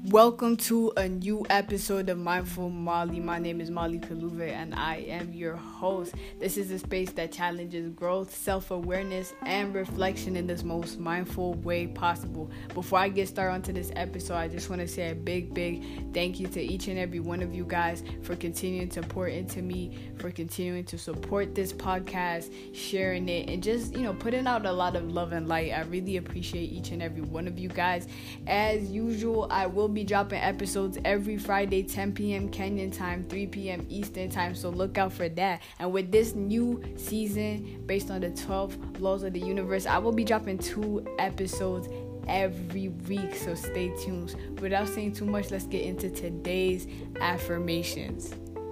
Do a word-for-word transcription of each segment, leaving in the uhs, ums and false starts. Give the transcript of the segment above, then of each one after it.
Welcome to a new episode of Mindful Molly. My name is Molly Kaluve and I am your host. This is a space that challenges growth, self-awareness, and reflection in this most mindful way possible. Before I get started onto this episode, I just want to say a big, big thank you to each and every one of you guys for continuing to pour into me, for continuing to support this podcast, sharing it, and just, you know, putting out a lot of love and light. I really appreciate each and every one of you guys. As usual, I will be dropping episodes every Friday, ten p.m. Kenyan time, three p.m. Eastern time, so look out for that. And with this new season based on the twelve laws of the universe, I will be dropping two episodes every week, so stay tuned. Without saying too much, let's get into today's affirmations.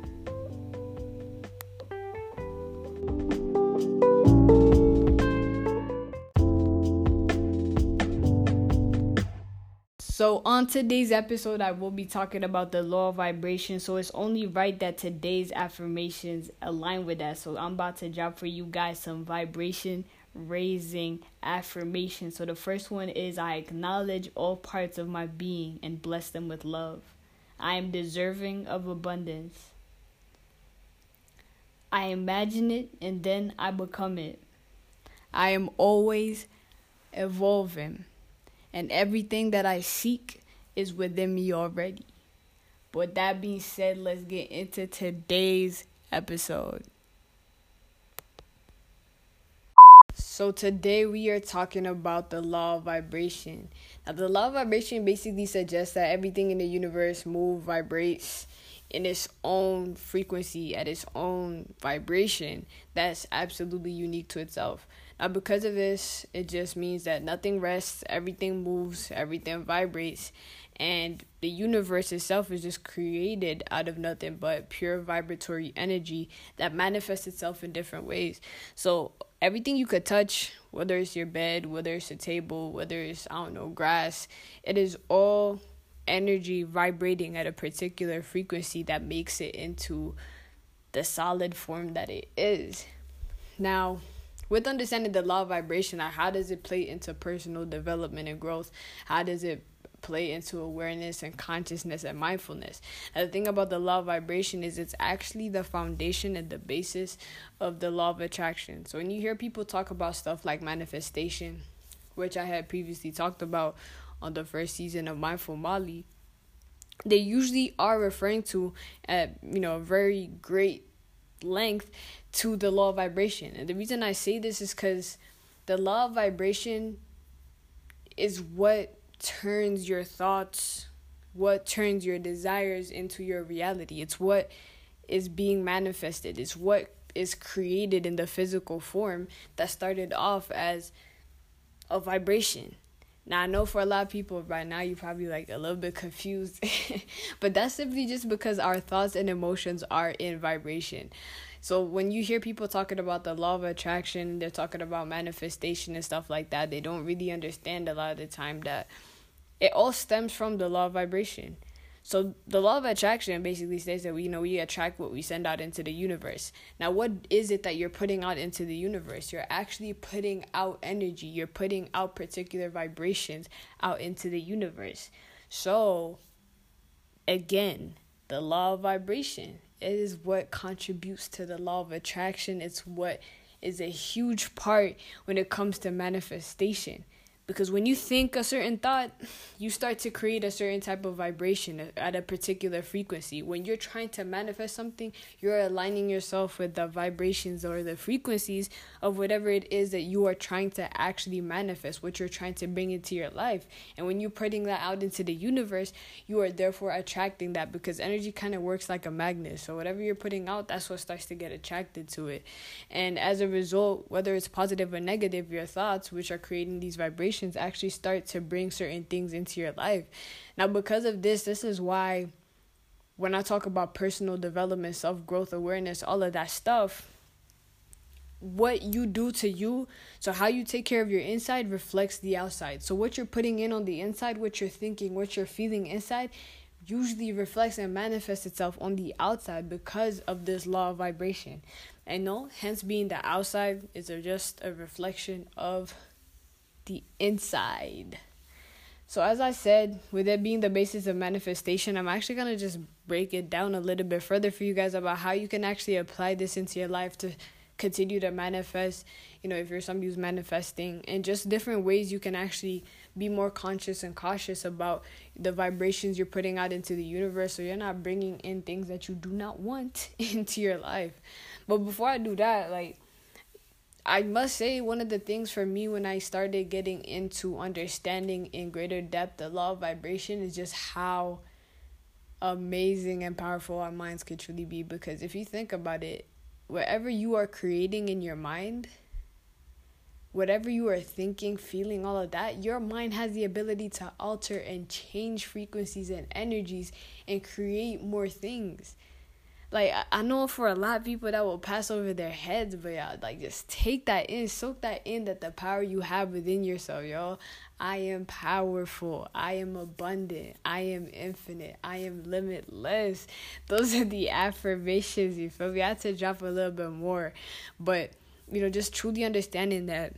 So on today's episode, I will be talking about the law of vibration. So it's only right that today's affirmations align with that. So I'm about to drop for you guys some vibration raising affirmations. So the first one is, I acknowledge all parts of my being and bless them with love. I am deserving of abundance. I imagine it and then I become it. I am always evolving. And everything that I seek is within me already. But with that being said, let's get into today's episode. So today we are talking about the law of vibration. Now, the law of vibration basically suggests that everything in the universe moves, vibrates in its own frequency, at its own vibration that's absolutely unique to itself. Now, because of this, it just means that nothing rests, everything moves, everything vibrates, and the universe itself is just created out of nothing but pure vibratory energy that manifests itself in different ways. So everything you could touch, whether it's your bed, whether it's a table, whether it's, I don't know, grass, it is all energy vibrating at a particular frequency that makes it into the solid form that it is. Now, with understanding the law of vibration, how does it play into personal development and growth? How does it play into awareness and consciousness and mindfulness? And the thing about the law of vibration is it's actually the foundation and the basis of the law of attraction. So when you hear people talk about stuff like manifestation, which I had previously talked about on the first season of Mindful Molly, they usually are referring to, at you know, a very great length to the law of vibration. And the reason I say this is because the law of vibration is what turns your thoughts, what turns your desires into your reality. It's what is being manifested. It's what is created in the physical form that started off as a vibration. Now, I know for a lot of people right now, you're probably like a little bit confused, but that's simply just because our thoughts and emotions are in vibration. So when you hear people talking about the law of attraction, they're talking about manifestation and stuff like that, they don't really understand a lot of the time that it all stems from the law of vibration. So the law of attraction basically says that we, you know, we attract what we send out into the universe. Now, what is it that you're putting out into the universe? You're actually putting out energy. You're putting out particular vibrations out into the universe. So, again, the law of vibration, it is what contributes to the law of attraction. It's what is a huge part when it comes to manifestation. Because when you think a certain thought, you start to create a certain type of vibration at a particular frequency. When you're trying to manifest something, you're aligning yourself with the vibrations or the frequencies of whatever it is that you are trying to actually manifest, what you're trying to bring into your life. And when you're putting that out into the universe, you are therefore attracting that, because energy kind of works like a magnet. So whatever you're putting out, that's what starts to get attracted to it. And as a result, whether it's positive or negative, your thoughts, which are creating these vibrations, actually start to bring certain things into your life. Now, because of this, this is why when I talk about personal development, self-growth, awareness, all of that stuff, what you do to you, so how you take care of your inside reflects the outside. So what you're putting in on the inside, what you're thinking, what you're feeling inside, usually reflects and manifests itself on the outside because of this law of vibration. And no, hence being the outside is a, just a reflection of the inside. So as I said, with it being the basis of manifestation, I'm actually going to just break it down a little bit further for you guys about how you can actually apply this into your life to continue to manifest, you know, if you're somebody who's manifesting, and just different ways you can actually be more conscious and cautious about the vibrations you're putting out into the universe, so you're not bringing in things that you do not want into your life. But before I do that, like, I must say, one of the things for me when I started getting into understanding in greater depth the law of vibration is just how amazing and powerful our minds could truly be. Because if you think about it, whatever you are creating in your mind, whatever you are thinking, feeling, all of that, your mind has the ability to alter and change frequencies and energies and create more things. Like, I know for a lot of people that will pass over their heads, but y'all, like, just take that in, soak that in, that the power you have within yourself, y'all. I am powerful. I am abundant. I am infinite. I am limitless. Those are the affirmations, you feel me? I had to drop a little bit more. But, you know, just truly understanding that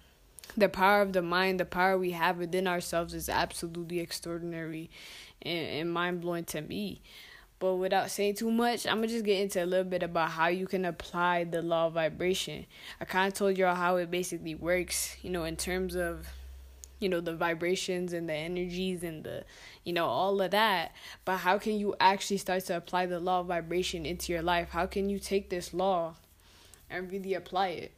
the power of the mind, the power we have within ourselves is absolutely extraordinary and, and mind-blowing to me. But without saying too much, I'm going to just get into a little bit about how you can apply the law of vibration. I kind of told y'all how it basically works, you know, in terms of, you know, the vibrations and the energies and the, you know, all of that. But how can you actually start to apply the law of vibration into your life? How can you take this law and really apply it?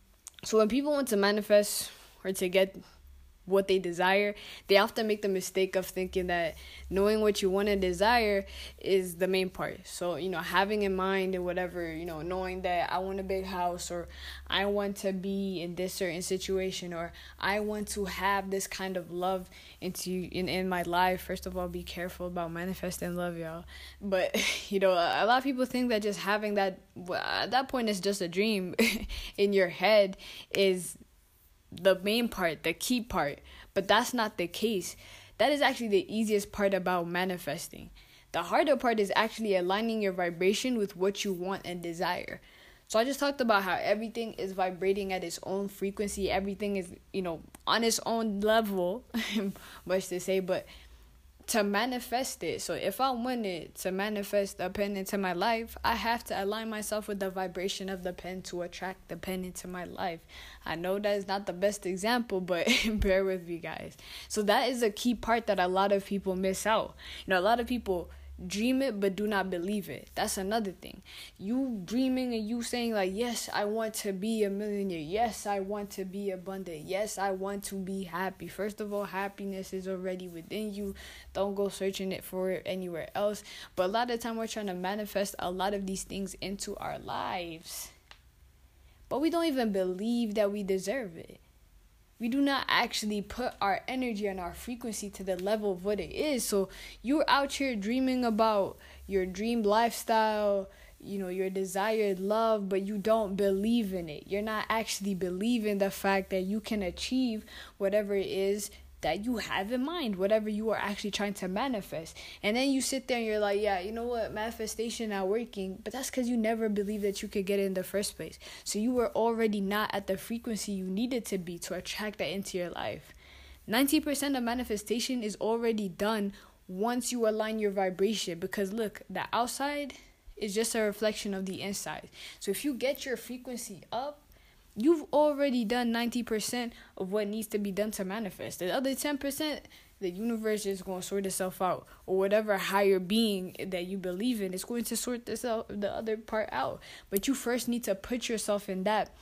So when people want to manifest or to get what they desire, they often make the mistake of thinking that knowing what you want and desire is the main part. So, you know, having in mind and whatever, you know, knowing that I want a big house, or I want to be in this certain situation, or I want to have this kind of love into in, in my life. First of all, be careful about manifesting love, y'all. But, you know, a lot of people think that just having that, well, at that point, it's just a dream in your head is the main part, the key part. But that's not the case. That is actually the easiest part about manifesting. The harder part is actually aligning your vibration with what you want and desire. So I just talked about how everything is vibrating at its own frequency. Everything is, you know, on its own level, much to say, but to manifest it. So if I wanted to manifest a pen into my life, I have to align myself with the vibration of the pen to attract the pen into my life. I know that is not the best example, but bear with me, guys. So that is a key part that a lot of people miss out. You know, a lot of people dream it but do not believe it. That's another thing. You dreaming and you saying like, yes, I want to be a millionaire. Yes, I want to be abundant. Yes, I want to be happy. First of all, happiness is already within you. Don't go searching it for it anywhere else. But a lot of the time we're trying to manifest a lot of these things into our lives, but we don't even believe that we deserve it. We do not actually put our energy and our frequency to the level of what it is. So you're out here dreaming about your dream lifestyle, you know, your desired love, but you don't believe in it. You're not actually believing the fact that you can achieve whatever it is that you have in mind, whatever you are actually trying to manifest. And then you sit there and you're like, yeah, you know what, manifestation not working. But that's because you never believed that you could get it in the first place. So you were already not at the frequency you needed to be to attract that into your life. ninety percent of manifestation is already done once you align your vibration. Because look, the outside is just a reflection of the inside. So if you get your frequency up, you've already done ninety percent of what needs to be done to manifest. The other ten percent, the universe is going to sort itself out. Or whatever higher being that you believe in is going to sort this out, the other part out. But you first need to put yourself in that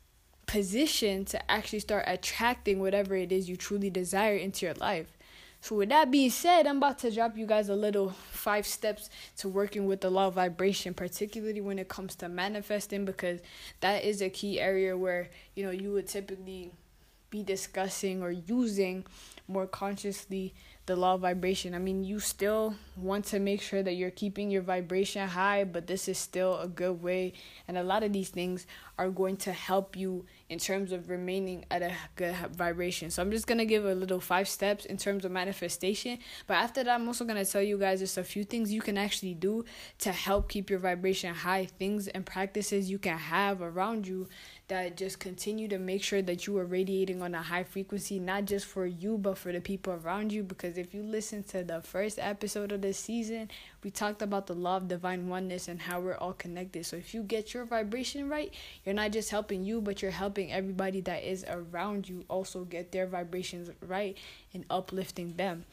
position to actually start attracting whatever it is you truly desire into your life. So with that being said, I'm about to drop you guys a little five steps to working with the law of vibration, particularly when it comes to manifesting, because that is a key area where, you know, you would typically be discussing or using more consciously the law of vibration. I mean, you still want to make sure that you're keeping your vibration high, but this is still a good way. And a lot of these things are going to help you in terms of remaining at a good vibration. So I'm just going to give a little five steps in terms of manifestation. But after that, I'm also going to tell you guys just a few things you can actually do to help keep your vibration high. Things and practices you can have around you that just continue to make sure that you are radiating on a high frequency, not just for you, but for the people around you. Because if you listen to the first episode of this season, we talked about the law of divine oneness and how we're all connected. So if you get your vibration right, you're not just helping you, but you're helping everybody that is around you also get their vibrations right and uplifting them.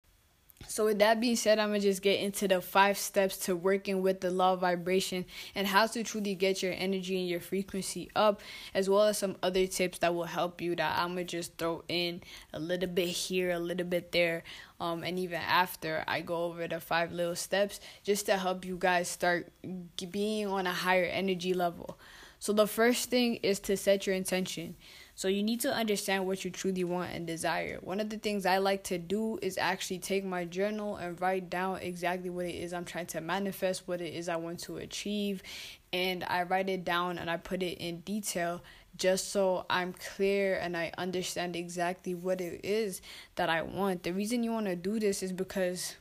So with that being said, I'm going to just get into the five steps to working with the law of vibration and how to truly get your energy and your frequency up, as well as some other tips that will help you that I'm going to just throw in a little bit here, a little bit there, um, and even after I go over the five little steps just to help you guys start being on a higher energy level. So the first thing is to set your intention. So you need to understand what you truly want and desire. One of the things I like to do is actually take my journal and write down exactly what it is I'm trying to manifest, what it is I want to achieve. And I write it down and I put it in detail just so I'm clear and I understand exactly what it is that I want. The reason you want to do this is because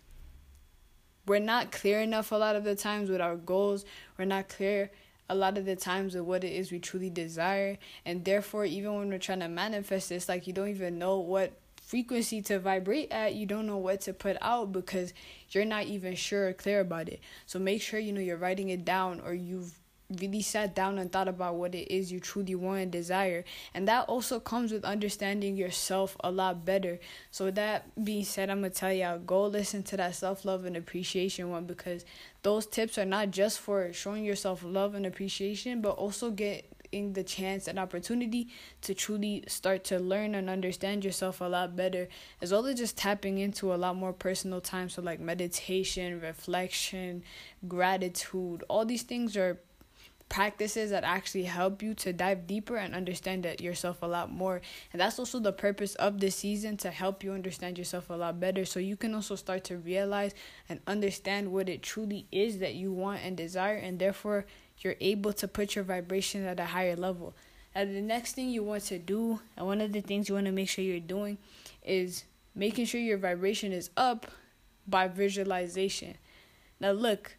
we're not clear enough a lot of the times with our goals. We're not clear a lot of the times of what it is we truly desire, and therefore even when we're trying to manifest this, like, you don't even know what frequency to vibrate at. You don't know what to put out because you're not even sure or clear about it. So make sure you know you're writing it down, or you've really sat down and thought about what it is you truly want and desire. And that also comes with understanding yourself a lot better. So with that being said, I'm going to tell y'all, go listen to that self-love and appreciation one, because those tips are not just for showing yourself love and appreciation, but also getting the chance and opportunity to truly start to learn and understand yourself a lot better, as well as just tapping into a lot more personal time. So like meditation, reflection, gratitude, all these things are practices that actually help you to dive deeper and understand that yourself a lot more. And that's also the purpose of this season, to help you understand yourself a lot better, so you can also start to realize and understand what it truly is that you want and desire, and therefore you're able to put your vibration at a higher level. And the next thing you want to do, and one of the things you want to make sure you're doing, is making sure your vibration is up by visualization. Now look,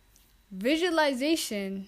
visualization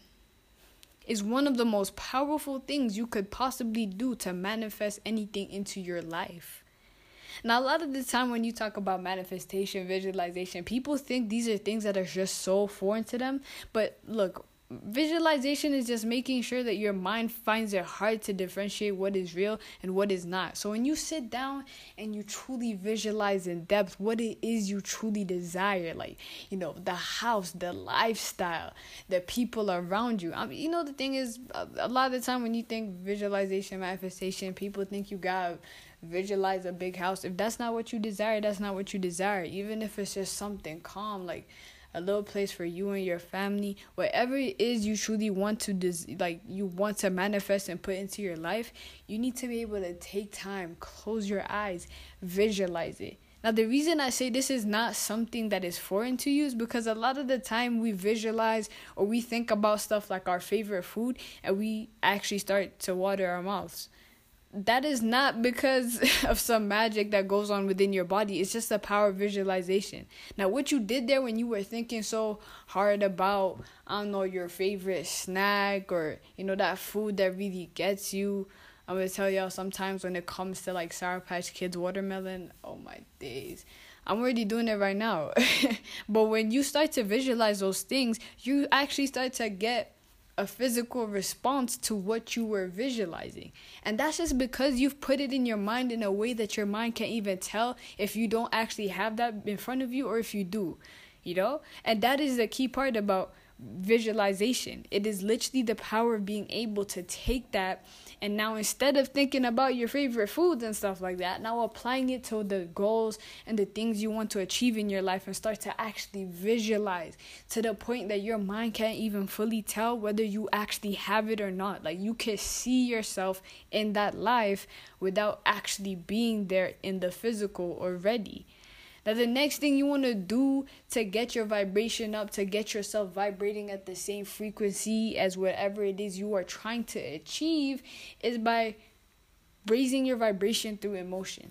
is one of the most powerful things you could possibly do to manifest anything into your life. Now, a lot of the time when you talk about manifestation, visualization, people think these are things that are just so foreign to them. But look, visualization is just making sure that your mind finds it hard to differentiate what is real and what is not. So when you sit down and you truly visualize in depth what it is you truly desire, like, you know, the house, the lifestyle, the people around you. I mean, you know, the thing is, a lot of the time when you think visualization, manifestation, people think you got visualize a big house. If that's not what you desire, that's not what you desire. Even if it's just something calm, like a little place for you and your family, whatever it is you truly want to des- like you want to manifest and put into your life, you need to be able to take time, close your eyes, visualize it. Now, the reason I say this is not something that is foreign to you is because a lot of the time we visualize or we think about stuff like our favorite food and we actually start to water our mouths. That is not because of some magic that goes on within your body. It's just the power of visualization. Now, what you did there when you were thinking so hard about, I don't know, your favorite snack or, you know, that food that really gets you. I'm going to tell y'all, sometimes when it comes to like Sour Patch Kids watermelon, oh my days. I'm already doing it right now. But when you start to visualize those things, you actually start to get a physical response to what you were visualizing. And that's just because you've put it in your mind in a way that your mind can't even tell if you don't actually have that in front of you or if you do, you know? And that is the key part about visualization. It is literally the power of being able to take that, and now instead of thinking about your favorite foods and stuff like that, now applying it to the goals and the things you want to achieve in your life, and start to actually visualize to the point that your mind can't even fully tell whether you actually have it or not. Like, you can see yourself in that life without actually being there in the physical already. Now, the next thing you want to do to get your vibration up, to get yourself vibrating at the same frequency as whatever it is you are trying to achieve, is by raising your vibration through emotion.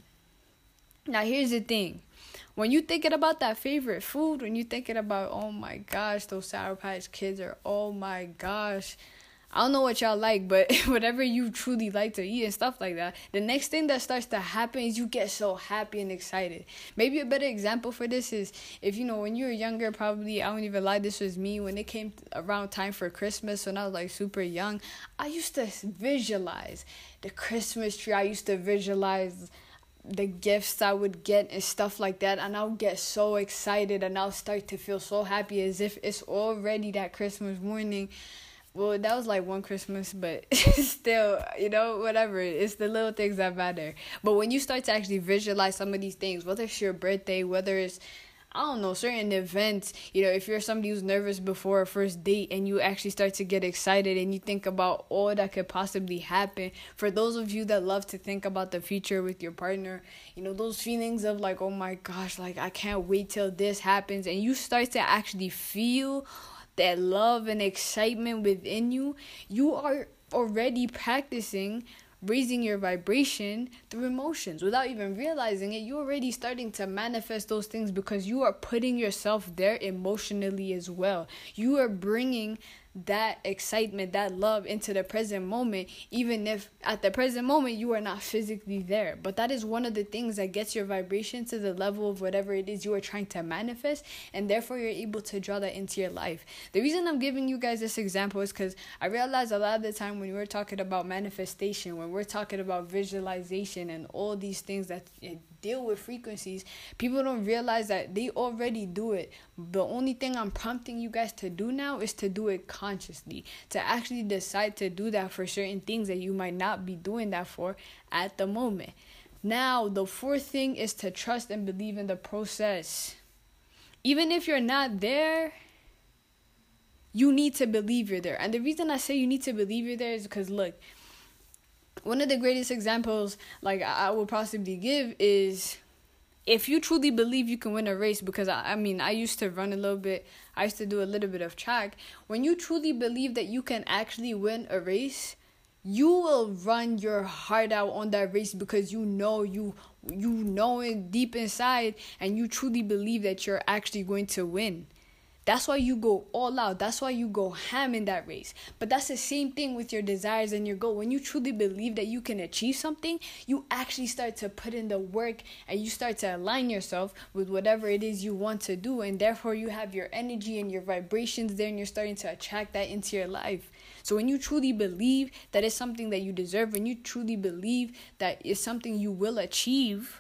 Now, here's the thing. When you're thinking about that favorite food, when you're thinking about, oh my gosh, those Sour Patch Kids, or oh my gosh, I don't know what y'all like, but whatever you truly like to eat and stuff like that, the next thing that starts to happen is you get so happy and excited. Maybe a better example for this is if, you know, when you were younger, probably, I don't even lie, this was me, when it came around time for Christmas, when I was like super young, I used to visualize the Christmas tree. I used to visualize the gifts I would get and stuff like that, and I'll get so excited and I'll start to feel so happy as if it's already that Christmas morning. Well, that was like one Christmas, but still, you know, whatever. It's the little things that matter. But when you start to actually visualize some of these things, whether it's your birthday, whether it's, I don't know, certain events, you know, if you're somebody who's nervous before a first date and you actually start to get excited and you think about all that could possibly happen. For those of you that love to think about the future with your partner, you know, those feelings of like, oh my gosh, like I can't wait till this happens. And you start to actually feel that love and excitement within you, you are already practicing raising your vibration through emotions. Without even realizing it, you're already starting to manifest those things because you are putting yourself there emotionally as well. You are bringing that excitement, that love into the present moment, even if at the present moment you are not physically there. But that is one of the things that gets your vibration to the level of whatever it is you are trying to manifest, and therefore you're able to draw that into your life. The reason I'm giving you guys this example is because I realize a lot of the time when we're talking about manifestation, when we're talking about visualization and all these things that deal with frequencies, people don't realize that they already do it. The only thing I'm prompting you guys to do now is to do it consciously, to actually decide to do that for certain things that you might not be doing that for at the moment. Now, the fourth thing is to trust and believe in the process. Even if you're not there, you need to believe you're there. And the reason I say you need to believe you're there is because, look, one of the greatest examples, like, I will possibly give is if you truly believe you can win a race, because, I, I mean, I used to run a little bit. I used to do a little bit of track. When you truly believe that you can actually win a race, you will run your heart out on that race because you know you you know it deep inside and you truly believe that you're actually going to win. That's why you go all out. That's why you go ham in that race. But that's the same thing with your desires and your goal. When you truly believe that you can achieve something, you actually start to put in the work and you start to align yourself with whatever it is you want to do. And therefore, you have your energy and your vibrations there and you're starting to attract that into your life. So when you truly believe that it's something that you deserve, when you truly believe that it's something you will achieve,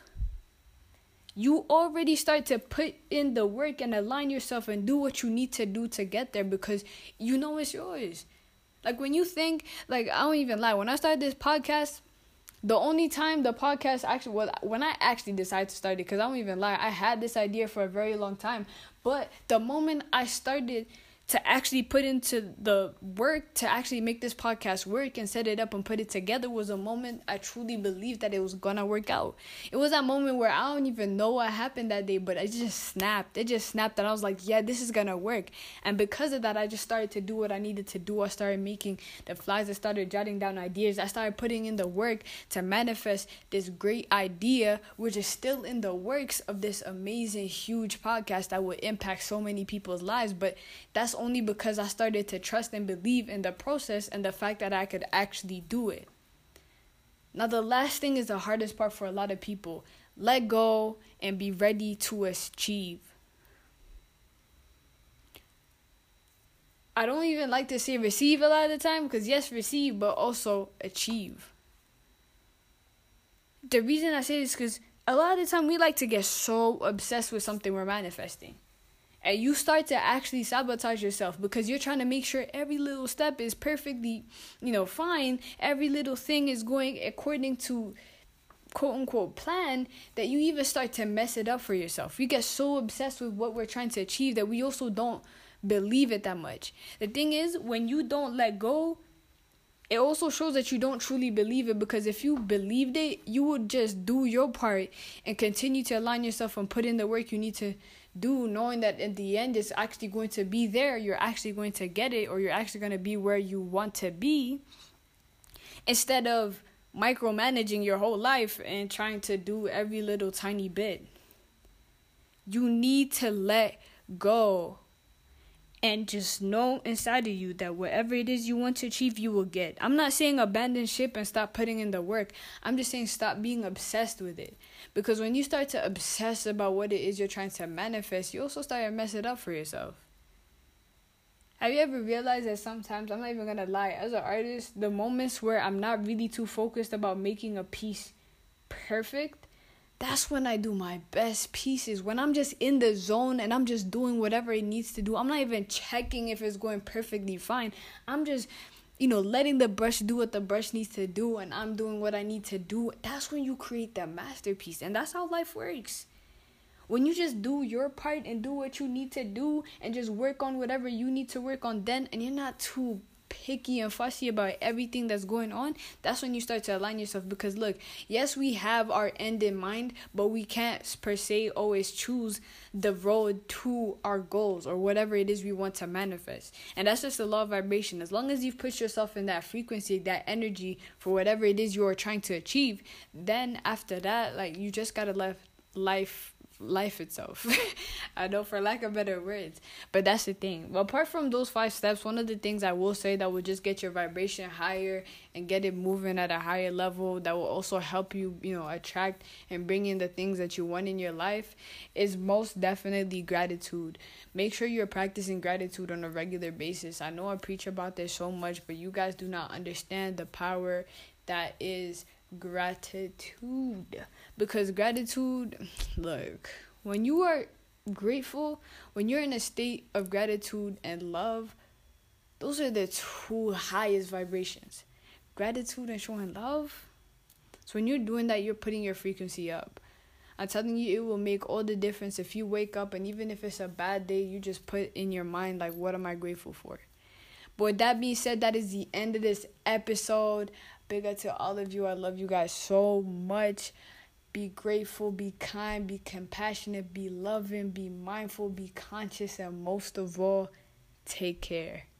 you already start to put in the work and align yourself and do what you need to do to get there because you know it's yours. Like when you think, like I don't even lie, when I started this podcast, the only time the podcast actually, well, when I actually decided to start it, because I don't even lie, I had this idea for a very long time. But the moment I started to actually put into the work to actually make this podcast work and set it up and put it together was a moment I truly believed that it was gonna work out. It was that moment where I don't even know what happened that day, but it just snapped. It just snapped and I was like, yeah, this is gonna work. And because of that, I just started to do what I needed to do. I started making the flyers. I started jotting down ideas. I started putting in the work to manifest this great idea, which is still in the works of this amazing, huge podcast that will impact so many people's lives. But that's only because I started to trust and believe in the process and the fact that I could actually do it. Now, the last thing is the hardest part for a lot of people. Let go and be ready to achieve. I don't even like to say receive a lot of the time because yes, receive, but also achieve. The reason I say this is because a lot of the time we like to get so obsessed with something we're manifesting. And you start to actually sabotage yourself because you're trying to make sure every little step is perfectly, you know, fine. Every little thing is going according to quote unquote plan that you even start to mess it up for yourself. We get so obsessed with what we're trying to achieve that we also don't believe it that much. The thing is, when you don't let go, it also shows that you don't truly believe it, because if you believed it, you would just do your part and continue to align yourself and put in the work you need to do, knowing that in the end it's actually going to be there, you're actually going to get it, or you're actually going to be where you want to be, instead of micromanaging your whole life and trying to do every little tiny bit. You need to let go. And just know inside of you that whatever it is you want to achieve, you will get. I'm not saying abandon ship and stop putting in the work. I'm just saying stop being obsessed with it. Because when you start to obsess about what it is you're trying to manifest, you also start to mess it up for yourself. Have you ever realized that sometimes, I'm not even going to lie, as an artist, the moments where I'm not really too focused about making a piece perfect, that's when I do my best pieces. When I'm just in the zone and I'm just doing whatever it needs to do. I'm not even checking if it's going perfectly fine. I'm just, you know, letting the brush do what the brush needs to do, and I'm doing what I need to do. That's when you create the masterpiece. And that's how life works. When you just do your part and do what you need to do and just work on whatever you need to work on then, and you're not too picky and fussy about everything that's going on, that's when you start to align yourself. Because look, yes, we have our end in mind, but we can't per se always choose the road to our goals or whatever it is we want to manifest. And that's just the law of vibration. As long as you've put yourself in that frequency, that energy for whatever it is you are trying to achieve, then after that, like, you just gotta let life life itself. I know, for lack of better words, but that's the thing. But apart from those five steps, one of the things I will say that will just get your vibration higher and get it moving at a higher level, that will also help you, you know, attract and bring in the things that you want in your life, is most definitely gratitude. Make sure you're practicing gratitude on a regular basis. I know I preach about this so much, but you guys do not understand the power that is gratitude. Because gratitude, look, when you are grateful, when you're in a state of gratitude and love, those are the two highest vibrations. Gratitude and showing love. So when you're doing that, you're putting your frequency up. I'm telling you, it will make all the difference if you wake up, and even if it's a bad day, you just put in your mind, like, what am I grateful for? But with that being said, that is the end of this episode. Big up to all of you. I love you guys so much. Be grateful, be kind, be compassionate, be loving, be mindful, be conscious, and most of all, take care.